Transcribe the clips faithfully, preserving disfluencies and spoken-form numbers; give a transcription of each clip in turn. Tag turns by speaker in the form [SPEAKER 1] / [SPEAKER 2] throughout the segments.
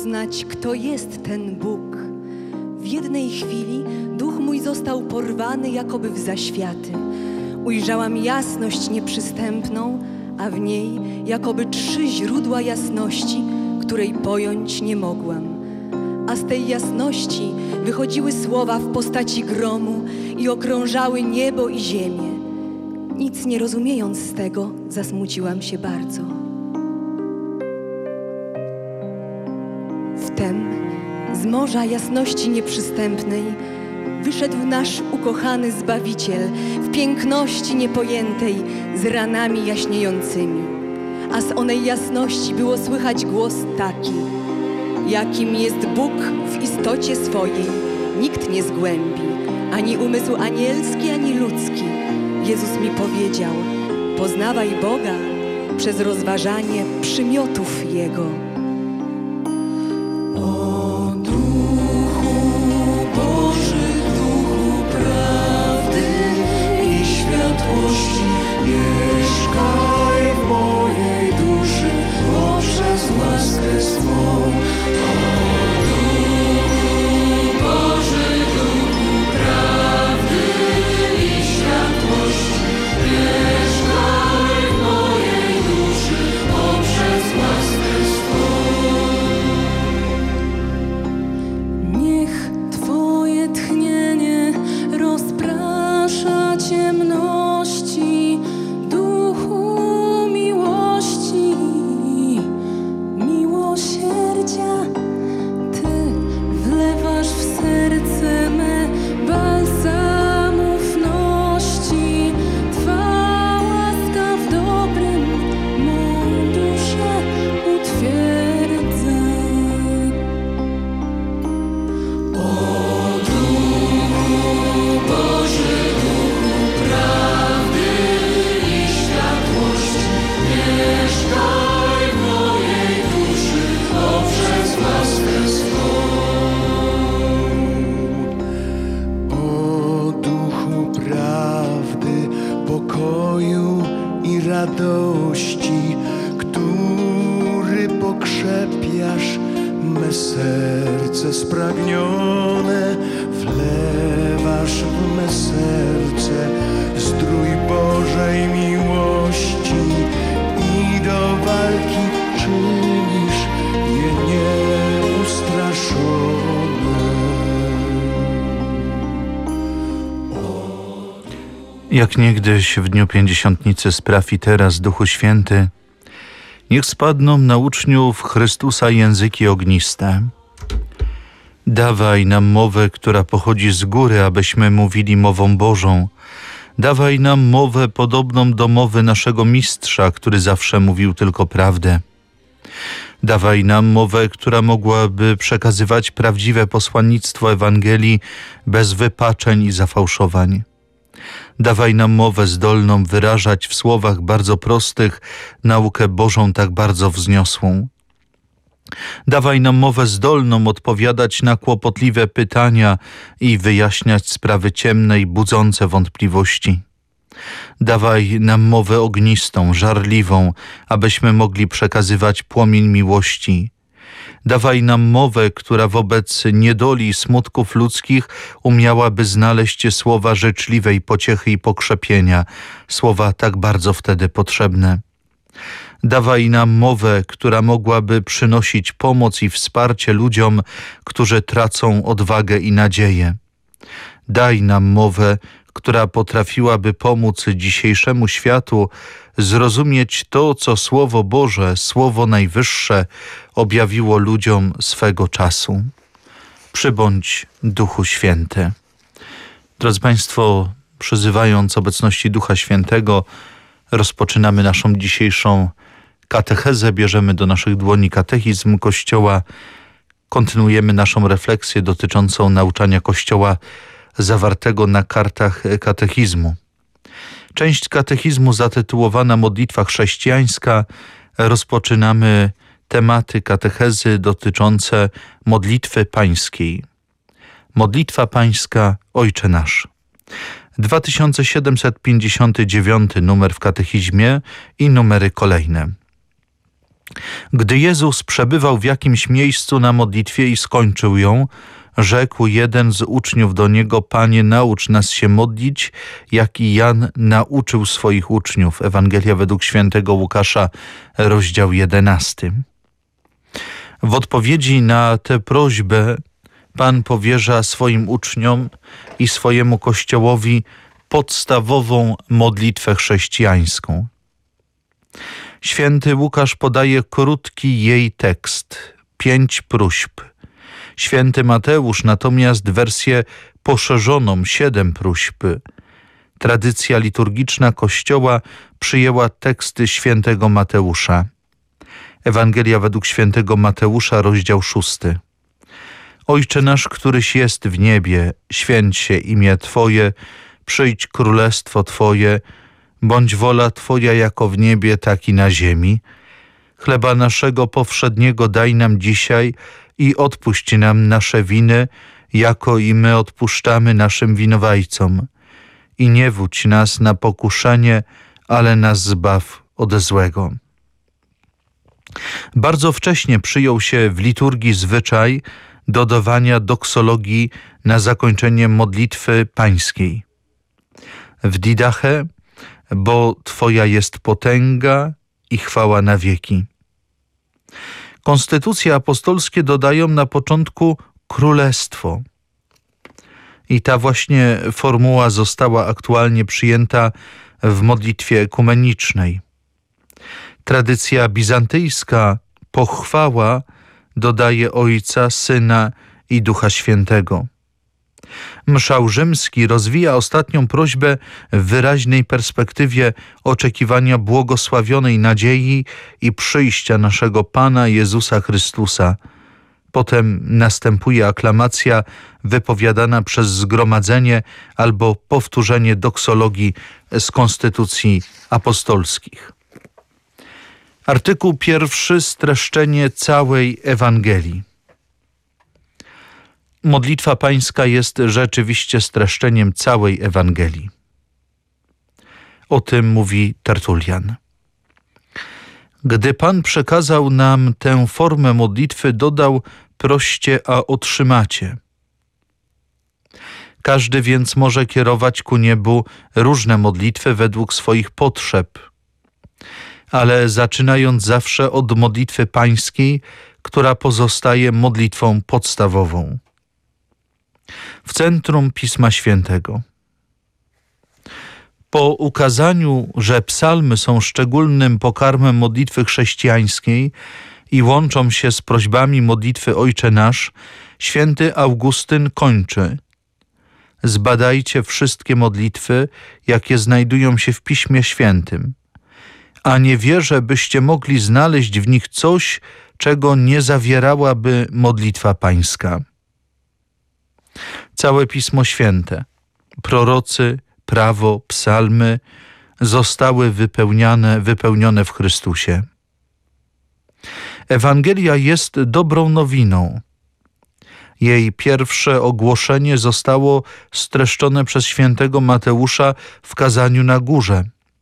[SPEAKER 1] poznać, kto jest ten Bóg. W jednej chwili duch mój został porwany jakoby w zaświaty. Ujrzałam jasność nieprzystępną, a w niej jakoby trzy źródła jasności, której pojąć nie mogłam. A z tej jasności wychodziły słowa w postaci gromu i okrążały niebo i ziemię. Nic nie rozumiejąc z tego, zasmuciłam się bardzo. Wtem z morza jasności nieprzystępnej wyszedł nasz ukochany Zbawiciel w piękności niepojętej, z ranami jaśniejącymi. A z onej jasności było słychać głos taki: jakim jest Bóg w istocie swojej, nikt nie zgłębi, ani umysł anielski, ani ludzki. Jezus mi powiedział: poznawaj Boga przez rozważanie przymiotów Jego.
[SPEAKER 2] O Duchu Boży, Duchu prawdy i światłości, mieszkaj w mojej duszy poprzez łaskę swą.
[SPEAKER 3] Radości, który pokrzepiasz me serce spragnione, wlewasz w me serce zdrój Bożej miłości i do walki czynisz je nieustraszone.
[SPEAKER 4] Jak niegdyś w dniu pięćdziesiątnicy spraw i teraz, Duchu Święty, niech spadną na uczniów Chrystusa języki ogniste. Dawaj nam mowę, która pochodzi z góry, abyśmy mówili mową Bożą. Dawaj nam mowę podobną do mowy naszego Mistrza, który zawsze mówił tylko prawdę. Dawaj nam mowę, która mogłaby przekazywać prawdziwe posłannictwo Ewangelii bez wypaczeń i zafałszowań. Dawaj nam mowę zdolną wyrażać w słowach bardzo prostych naukę Bożą tak bardzo wzniosłą. Dawaj nam mowę zdolną odpowiadać na kłopotliwe pytania i wyjaśniać sprawy ciemne i budzące wątpliwości. Dawaj nam mowę ognistą, żarliwą, abyśmy mogli przekazywać płomień miłości. Dawaj nam mowę, która wobec niedoli i smutków ludzkich umiałaby znaleźć słowa życzliwej pociechy i pokrzepienia, słowa tak bardzo wtedy potrzebne. Dawaj nam mowę, która mogłaby przynosić pomoc i wsparcie ludziom, którzy tracą odwagę i nadzieję. Daj nam mowę, która potrafiłaby pomóc dzisiejszemu światu zrozumieć to, co Słowo Boże, Słowo Najwyższe objawiło ludziom swego czasu. Przybądź, Duchu Święty. Drodzy Państwo, przyzywając obecności Ducha Świętego, rozpoczynamy naszą dzisiejszą katechezę, bierzemy do naszych dłoni katechizm Kościoła, kontynuujemy naszą refleksję dotyczącą nauczania Kościoła zawartego na kartach katechizmu. Część katechizmu zatytułowana Modlitwa chrześcijańska. Rozpoczynamy tematy katechezy dotyczące modlitwy pańskiej. Modlitwa pańska, Ojcze nasz. dwa tysiące siedemset pięćdziesiąty dziewiąty numer w katechizmie i numery kolejne. Gdy Jezus przebywał w jakimś miejscu na modlitwie i skończył ją, rzekł jeden z uczniów do Niego: Panie, naucz nas się modlić, jak i Jan nauczył swoich uczniów. Ewangelia według świętego Łukasza, rozdział jedenasty. W odpowiedzi na tę prośbę Pan powierza swoim uczniom i swojemu Kościołowi podstawową modlitwę chrześcijańską. Święty Łukasz podaje krótki jej tekst, pięć próśb. Święty Mateusz natomiast wersję poszerzoną, siedem próśb. Tradycja liturgiczna Kościoła przyjęła teksty świętego Mateusza. Ewangelia według świętego Mateusza, rozdział szósty. Ojcze nasz, któryś jest w niebie, święć się imię Twoje, przyjdź królestwo Twoje, bądź wola Twoja jako w niebie, tak i na ziemi. Chleba naszego powszedniego daj nam dzisiaj i odpuść nam nasze winy, jako i my odpuszczamy naszym winowajcom. I nie wódź nas na pokuszenie, ale nas zbaw od złego. Bardzo wcześnie przyjął się w liturgii zwyczaj dodawania doksologii na zakończenie modlitwy pańskiej. W Didache, bo Twoja jest potęga i chwała na wieki. Konstytucje apostolskie dodają na początku królestwo. I ta właśnie formuła została aktualnie przyjęta w modlitwie ekumenicznej. Tradycja bizantyjska pochwała dodaje Ojca, Syna i Ducha Świętego. Mszał rzymski rozwija ostatnią prośbę w wyraźnej perspektywie oczekiwania błogosławionej nadziei i przyjścia naszego Pana Jezusa Chrystusa. Potem następuje aklamacja wypowiadana przez zgromadzenie albo powtórzenie doksologii z konstytucji apostolskich. Artykuł pierwszy. Streszczenie całej Ewangelii. Modlitwa pańska jest rzeczywiście streszczeniem całej Ewangelii. O tym mówi Tertulian. Gdy Pan przekazał nam tę formę modlitwy, dodał: proście, a otrzymacie. Każdy więc może kierować ku niebu różne modlitwy według swoich potrzeb, ale zaczynając zawsze od modlitwy pańskiej, która pozostaje modlitwą podstawową. W centrum Pisma Świętego. Po ukazaniu, że psalmy są szczególnym pokarmem modlitwy chrześcijańskiej i łączą się z prośbami modlitwy Ojcze Nasz, święty Augustyn kończy: zbadajcie wszystkie modlitwy, jakie znajdują się w Piśmie Świętym, a nie wierzę, byście mogli znaleźć w nich coś, czego nie zawierałaby modlitwa pańska. Całe Pismo Święte, prorocy, prawo, psalmy zostały wypełniane, wypełnione w Chrystusie. Ewangelia jest dobrą nowiną. Jej pierwsze ogłoszenie zostało streszczone przez świętego Mateusza w kazaniu na górze.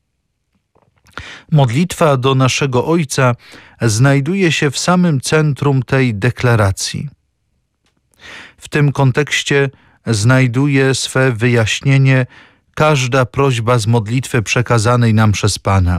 [SPEAKER 4] Modlitwa do naszego Ojca znajduje się w samym centrum tej deklaracji. W tym kontekście znajduje swe wyjaśnienie każda prośba z modlitwy przekazanej nam przez Pana.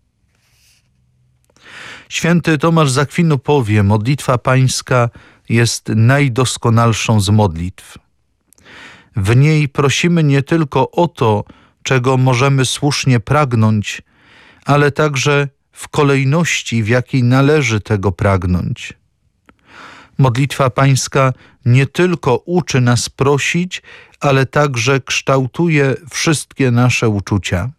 [SPEAKER 4] Święty Tomasz z Akwinu powie: modlitwa pańska jest najdoskonalszą z modlitw. W niej prosimy nie tylko o to, czego możemy słusznie pragnąć, ale także w kolejności, w jakiej należy tego pragnąć. Modlitwa pańska nie tylko uczy nas prosić, ale także kształtuje wszystkie nasze uczucia.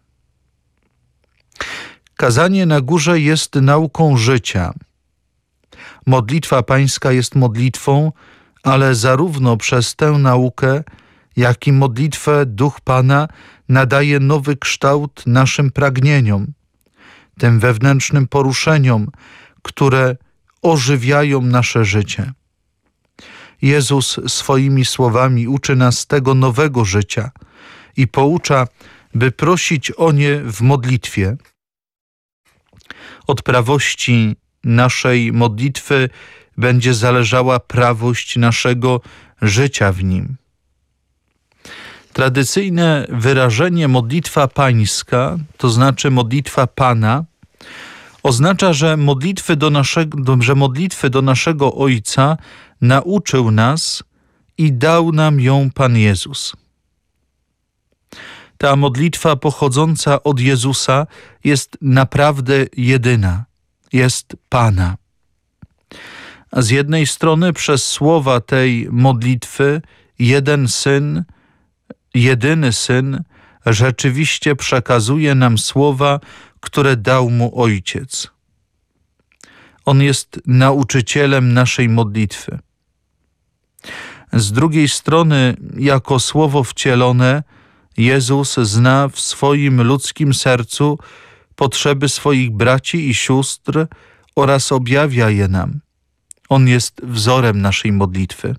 [SPEAKER 4] Kazanie na górze jest nauką życia. Modlitwa pańska jest modlitwą, ale zarówno przez tę naukę, jak i modlitwę Duch Pana nadaje nowy kształt naszym pragnieniom, tym wewnętrznym poruszeniom, które ożywiają nasze życie. Jezus swoimi słowami uczy nas tego nowego życia i poucza, by prosić o nie w modlitwie. Od prawości naszej modlitwy będzie zależała prawość naszego życia w nim. Tradycyjne wyrażenie modlitwa pańska, to znaczy modlitwa Pana, oznacza, że modlitwy do naszego, że modlitwy do naszego Ojca nauczył nas i dał nam ją Pan Jezus. Ta modlitwa pochodząca od Jezusa jest naprawdę jedyna, jest Pana. A z jednej strony przez słowa tej modlitwy jeden Syn, jedyny Syn, rzeczywiście przekazuje nam słowa, które dał mu Ojciec. On jest nauczycielem naszej modlitwy. Z drugiej strony, jako Słowo wcielone, Jezus zna w swoim ludzkim sercu potrzeby swoich braci i sióstr oraz objawia je nam. On jest wzorem naszej modlitwy.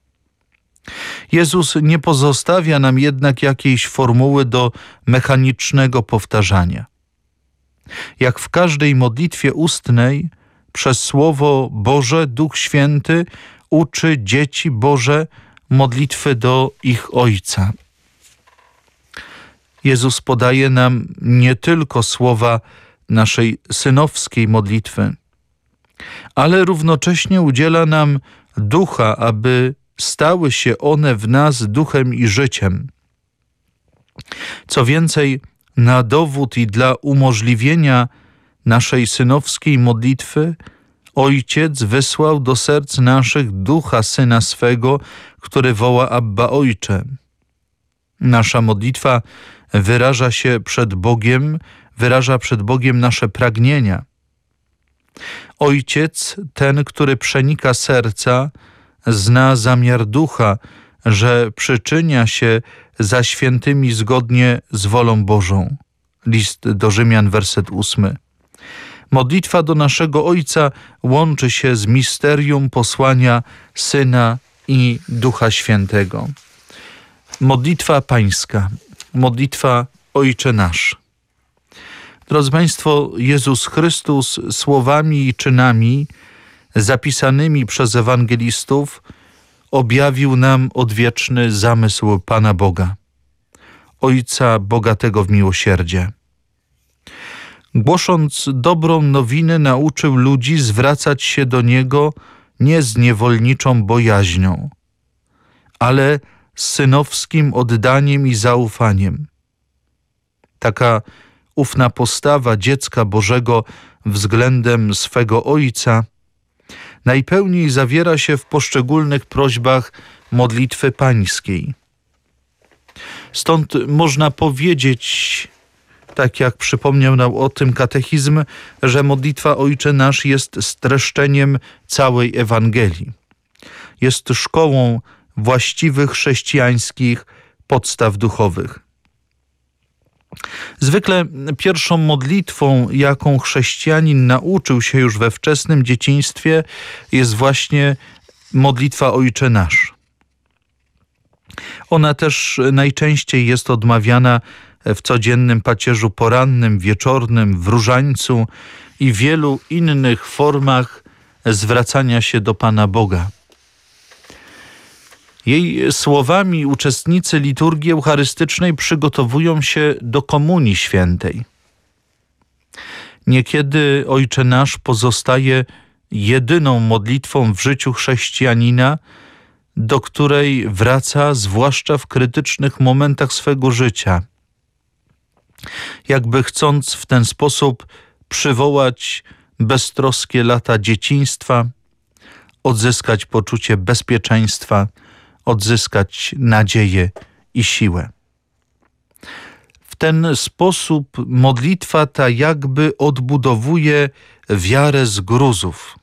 [SPEAKER 4] Jezus nie pozostawia nam jednak jakiejś formuły do mechanicznego powtarzania. Jak w każdej modlitwie ustnej, przez Słowo Boże Duch Święty uczy dzieci Boże modlitwy do ich Ojca. Jezus podaje nam nie tylko słowa naszej synowskiej modlitwy, ale równocześnie udziela nam ducha, aby stały się one w nas duchem i życiem. Co więcej, na dowód i dla umożliwienia naszej synowskiej modlitwy Ojciec wysłał do serc naszych ducha Syna swego, który woła Abba Ojcze. Nasza modlitwa wyraża się przed Bogiem, wyraża przed Bogiem nasze pragnienia. Ojciec, ten, który przenika serca, zna zamiar ducha, że przyczynia się za świętymi zgodnie z wolą Bożą. List do Rzymian, werset ósmy. Modlitwa do naszego Ojca łączy się z misterium posłania Syna i Ducha Świętego. Modlitwa pańska, modlitwa Ojcze nasz. Drodzy Państwo, Jezus Chrystus słowami i czynami zapisanymi przez ewangelistów objawił nam odwieczny zamysł Pana Boga, Ojca bogatego w miłosierdzie. Głosząc dobrą nowinę, nauczył ludzi zwracać się do Niego nie z niewolniczą bojaźnią, ale z synowskim oddaniem i zaufaniem. Taka ufna postawa dziecka Bożego względem swego Ojca najpełniej zawiera się w poszczególnych prośbach modlitwy pańskiej. Stąd można powiedzieć, tak jak przypomniał nam o tym katechizm, że modlitwa Ojcze Nasz jest streszczeniem całej Ewangelii. Jest szkołą właściwych chrześcijańskich podstaw duchowych. Zwykle pierwszą modlitwą, jaką chrześcijanin nauczył się już we wczesnym dzieciństwie, jest właśnie modlitwa Ojcze Nasz. Ona też najczęściej jest odmawiana w codziennym pacierzu porannym, wieczornym, w różańcu i wielu innych formach zwracania się do Pana Boga. Jej słowami uczestnicy liturgii eucharystycznej przygotowują się do Komunii Świętej. Niekiedy Ojcze Nasz pozostaje jedyną modlitwą w życiu chrześcijanina, do której wraca zwłaszcza w krytycznych momentach swego życia, jakby chcąc w ten sposób przywołać beztroskie lata dzieciństwa, odzyskać poczucie bezpieczeństwa, odzyskać nadzieję i siłę. W ten sposób modlitwa ta jakby odbudowuje wiarę z gruzów.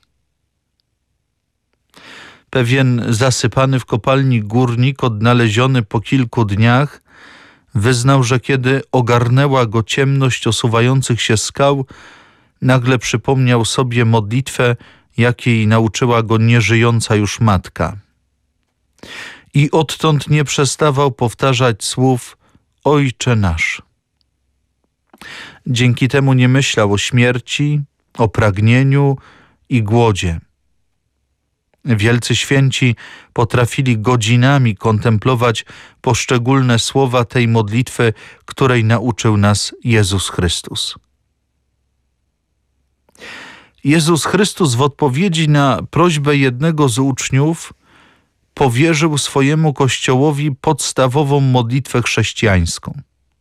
[SPEAKER 4] Pewien zasypany w kopalni górnik, odnaleziony po kilku dniach, wyznał, że kiedy ogarnęła go ciemność osuwających się skał, nagle przypomniał sobie modlitwę, jakiej nauczyła go nieżyjąca już matka. I odtąd nie przestawał powtarzać słów Ojcze Nasz. Dzięki temu nie myślał o śmierci, o pragnieniu i głodzie. Wielcy święci potrafili godzinami kontemplować poszczególne słowa tej modlitwy, której nauczył nas Jezus Chrystus. Jezus Chrystus w odpowiedzi na prośbę jednego z uczniów powierzył swojemu Kościołowi podstawową modlitwę chrześcijańską.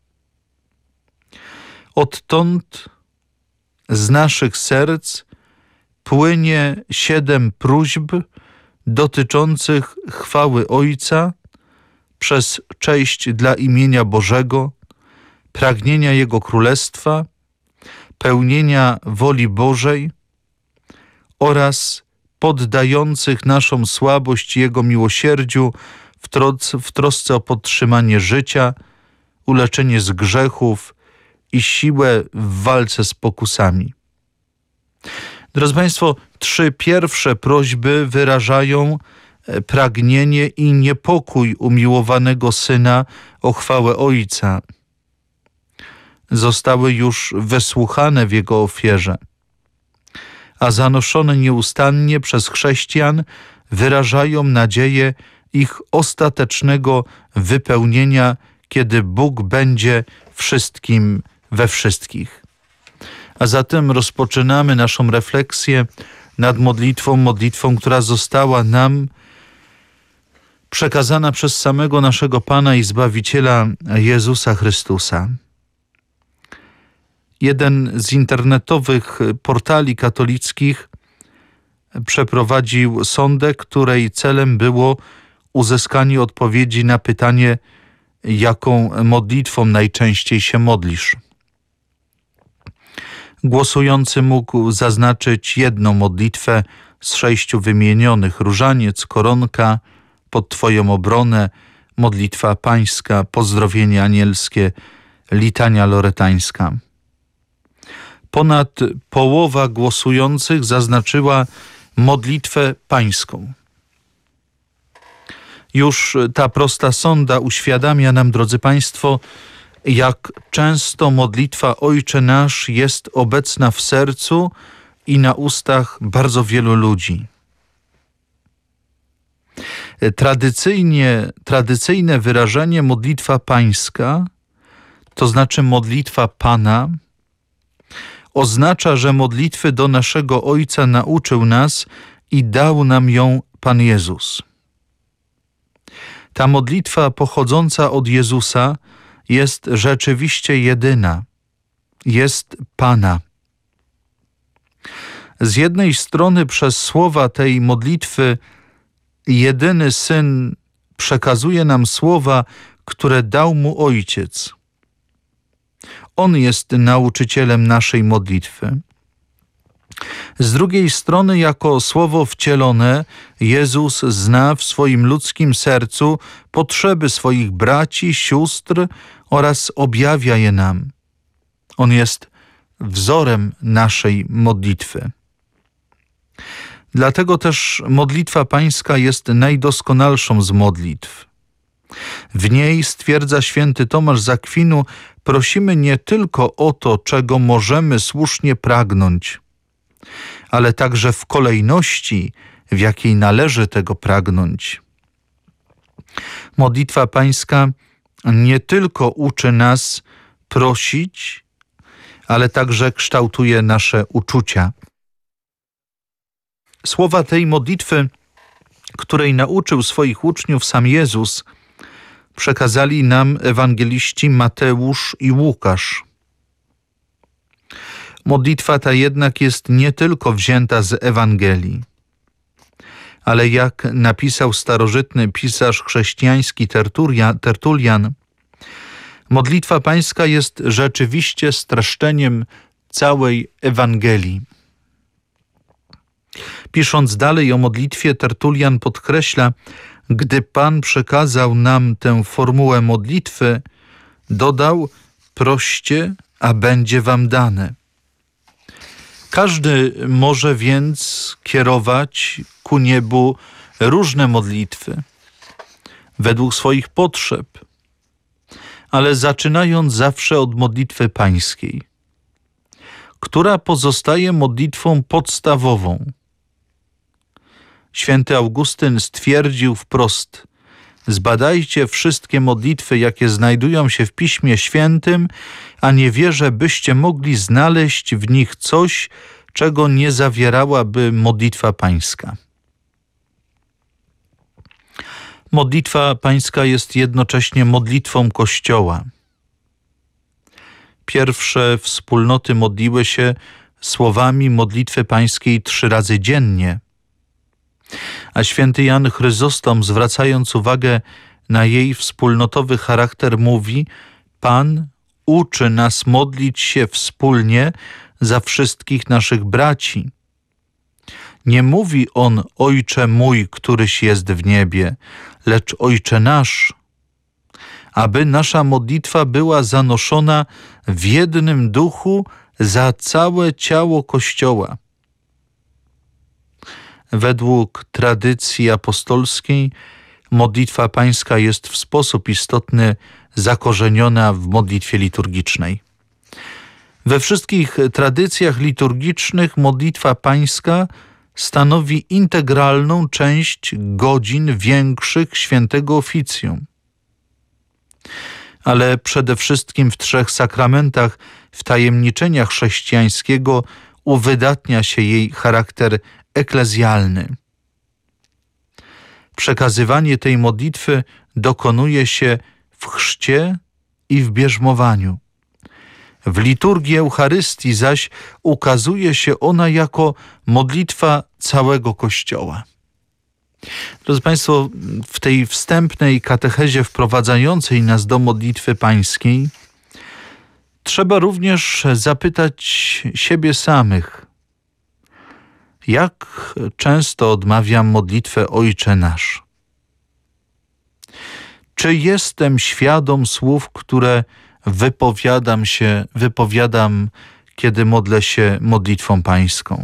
[SPEAKER 4] Odtąd z naszych serc płynie siedem próśb dotyczących chwały Ojca przez cześć dla imienia Bożego, pragnienia Jego Królestwa, pełnienia woli Bożej oraz poddających naszą słabość Jego miłosierdziu w, troc, w trosce o podtrzymanie życia, uleczenie z grzechów i siłę w walce z pokusami. Drodzy Państwo, trzy pierwsze prośby wyrażają pragnienie i niepokój umiłowanego Syna o chwałę Ojca. Zostały już wysłuchane w Jego ofierze, a zanoszone nieustannie przez chrześcijan wyrażają nadzieję ich ostatecznego wypełnienia, kiedy Bóg będzie wszystkim we wszystkich. A zatem rozpoczynamy naszą refleksję nad modlitwą, modlitwą, która została nam przekazana przez samego naszego Pana i Zbawiciela Jezusa Chrystusa. Jeden z internetowych portali katolickich przeprowadził sondę, której celem było uzyskanie odpowiedzi na pytanie, jaką modlitwą najczęściej się modlisz. Głosujący mógł zaznaczyć jedną modlitwę z sześciu wymienionych: różaniec, koronka, pod Twoją obronę, modlitwa pańska, pozdrowienie anielskie, litania loretańska. Ponad połowa głosujących zaznaczyła modlitwę pańską. Już ta prosta sonda uświadamia nam, drodzy Państwo, jak często modlitwa Ojcze Nasz jest obecna w sercu i na ustach bardzo wielu ludzi. Tradycyjnie, tradycyjne wyrażenie modlitwa pańska, to znaczy modlitwa Pana, oznacza, że modlitwy do naszego Ojca nauczył nas i dał nam ją Pan Jezus. Ta modlitwa pochodząca od Jezusa jest rzeczywiście jedyna, jest Pana. Z jednej strony przez słowa tej modlitwy jedyny Syn przekazuje nam słowa, które dał Mu Ojciec. On jest nauczycielem naszej modlitwy. Z drugiej strony, jako Słowo wcielone, Jezus zna w swoim ludzkim sercu potrzeby swoich braci, sióstr oraz objawia je nam. On jest wzorem naszej modlitwy. Dlatego też modlitwa pańska jest najdoskonalszą z modlitw. W niej, stwierdza święty Tomasz z Akwinu, prosimy nie tylko o to, czego możemy słusznie pragnąć, ale także w kolejności, w jakiej należy tego pragnąć. Modlitwa pańska nie tylko uczy nas prosić, ale także kształtuje nasze uczucia. Słowa tej modlitwy, której nauczył swoich uczniów sam Jezus, przekazali nam ewangeliści Mateusz i Łukasz. Modlitwa ta jednak jest nie tylko wzięta z Ewangelii, ale jak napisał starożytny pisarz chrześcijański Tertulian, modlitwa pańska jest rzeczywiście streszczeniem całej Ewangelii. Pisząc dalej o modlitwie, Tertulian podkreśla, gdy Pan przekazał nam tę formułę modlitwy, dodał: proście, a będzie wam dane. Każdy może więc kierować ku niebu różne modlitwy według swoich potrzeb, ale zaczynając zawsze od modlitwy pańskiej, która pozostaje modlitwą podstawową, święty Augustyn stwierdził wprost: zbadajcie wszystkie modlitwy, jakie znajdują się w Piśmie Świętym, a nie wierzę, byście mogli znaleźć w nich coś, czego nie zawierałaby modlitwa pańska. Modlitwa pańska jest jednocześnie modlitwą Kościoła. Pierwsze wspólnoty modliły się słowami modlitwy pańskiej trzy razy dziennie. A święty Jan Chryzostom, zwracając uwagę na jej wspólnotowy charakter, mówi: Pan uczy nas modlić się wspólnie za wszystkich naszych braci. Nie mówi on: Ojcze mój, któryś jest w niebie, lecz Ojcze nasz, aby nasza modlitwa była zanoszona w jednym duchu za całe ciało Kościoła. Według tradycji apostolskiej modlitwa pańska jest w sposób istotny zakorzeniona w modlitwie liturgicznej. We wszystkich tradycjach liturgicznych modlitwa pańska stanowi integralną część godzin większych świętego oficjum. Ale przede wszystkim w trzech sakramentach wtajemniczenia chrześcijańskiego uwydatnia się jej charakter eklezjalny. Przekazywanie tej modlitwy dokonuje się w chrzcie i w bierzmowaniu. W liturgii Eucharystii zaś ukazuje się ona jako modlitwa całego Kościoła. Drodzy Państwo, w tej wstępnej katechezie wprowadzającej nas do modlitwy pańskiej trzeba również zapytać siebie samych, jak często odmawiam modlitwę Ojcze nasz? Czy jestem świadom słów, które wypowiadam się, wypowiadam, kiedy modlę się modlitwą pańską?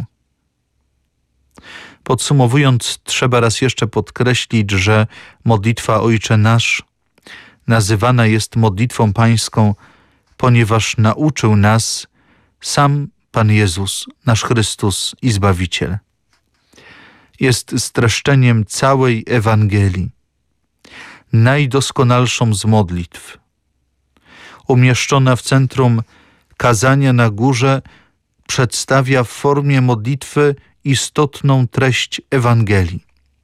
[SPEAKER 4] Podsumowując, trzeba raz jeszcze podkreślić, że modlitwa Ojcze nasz nazywana jest modlitwą pańską, ponieważ nauczył nas sam Pan Jezus, nasz Chrystus i Zbawiciel. Jest streszczeniem całej Ewangelii, najdoskonalszą z modlitw. Umieszczona w centrum kazania na górze, przedstawia w formie modlitwy istotną treść Ewangelii.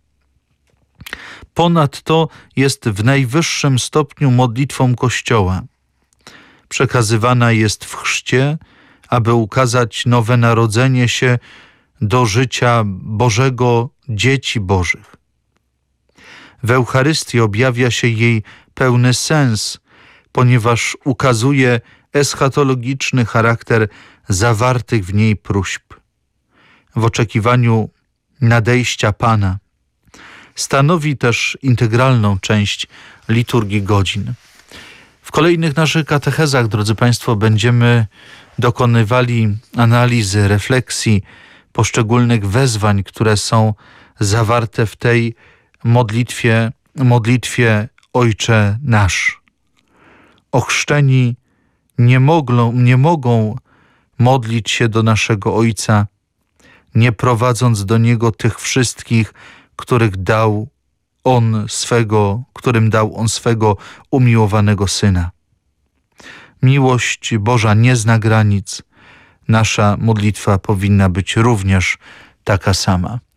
[SPEAKER 4] Ponadto jest w najwyższym stopniu modlitwą Kościoła. Przekazywana jest w chrzcie, aby ukazać nowe narodzenie się do życia Bożego dzieci Bożych. W Eucharystii objawia się jej pełny sens, ponieważ ukazuje eschatologiczny charakter zawartych w niej próśb. W oczekiwaniu nadejścia Pana stanowi też integralną część liturgii godzin. W kolejnych naszych katechezach, drodzy Państwo, będziemy dokonywali analizy, refleksji poszczególnych wezwań, które są zawarte w tej modlitwie, modlitwie Ojcze nasz. Ochrzczeni nie mogą, nie mogą modlić się do naszego Ojca, nie prowadząc do Niego tych wszystkich, których dał On swego, którym dał On swego umiłowanego Syna. Miłość Boża nie zna granic. Nasza modlitwa powinna być również taka sama.